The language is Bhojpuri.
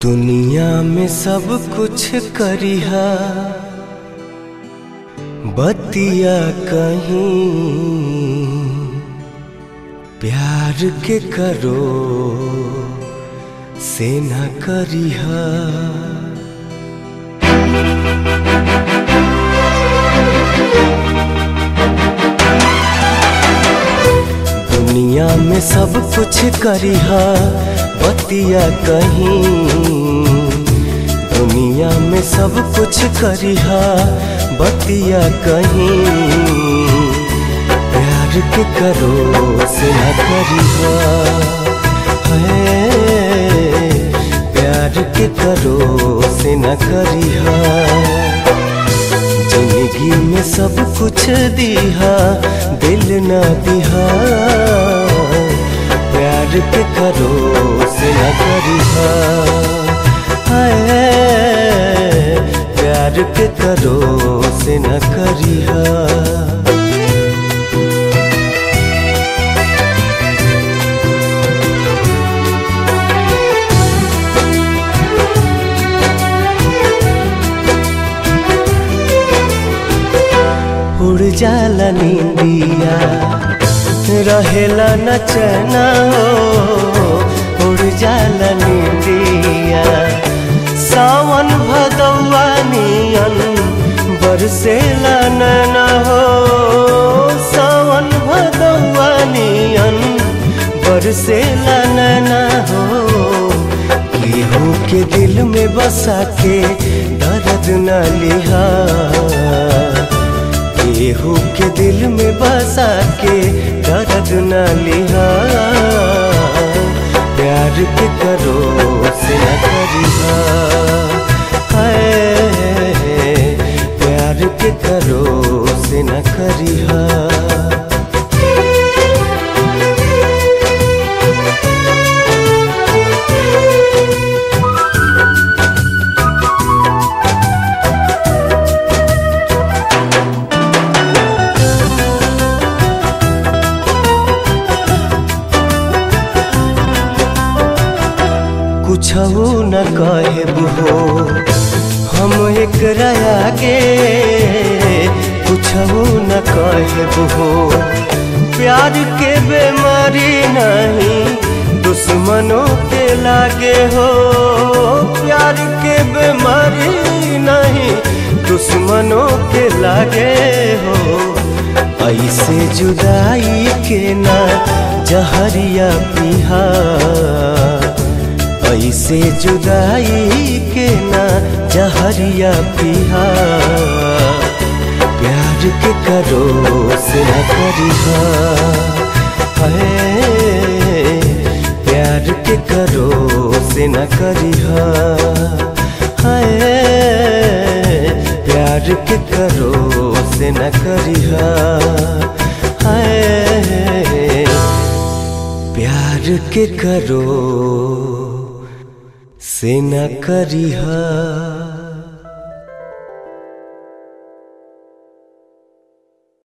दुनिया में सब कुछ करिहा बतिया कहीं प्यार के करो से न करिहा। दुनिया में सब कुछ करिहा बतिया कहीं, दुनिया में सब कुछ करिहा बतिया कहीं प्यार के करो से न करिहा। प्यार के करो से न करिहा। जिंदगी में सब कुछ दिहा दिल न दिहा, प्यार के करो से न करिहा। प्यार के करो से न करिहा। उड़ जाला नींदिया रहेला न चैना हो, उड़ जाला नींदिया सावन भदौआ नियन बरसेला नैना हो, सावन भदौआ नियन बरसेला नैना हो। केहू के दिल में बसा के दर्द न लिहा, केहू के दिल में बसा के दर्द न लिहा। प्यार के करो से न करिहा। प्यार के करो से न करिहा। कुछऊ न कहब हो हम एकरा आगे, कुछऊ न कहब हो। प्यार के बेमारी नहीं दुश्मनों के लागे हो, प्यार के बेमारी नहीं दुश्मनों के लागे हो। ऐसे जुदाई के ना जहरिया पिहा, ऐसे जुदाई के ना जहरिया पिहा। प्यार के करो से न करिहा। प्यार के करो से न करिहा। प्यार के करो से न करिहा। प्यार के करो से न करिहा।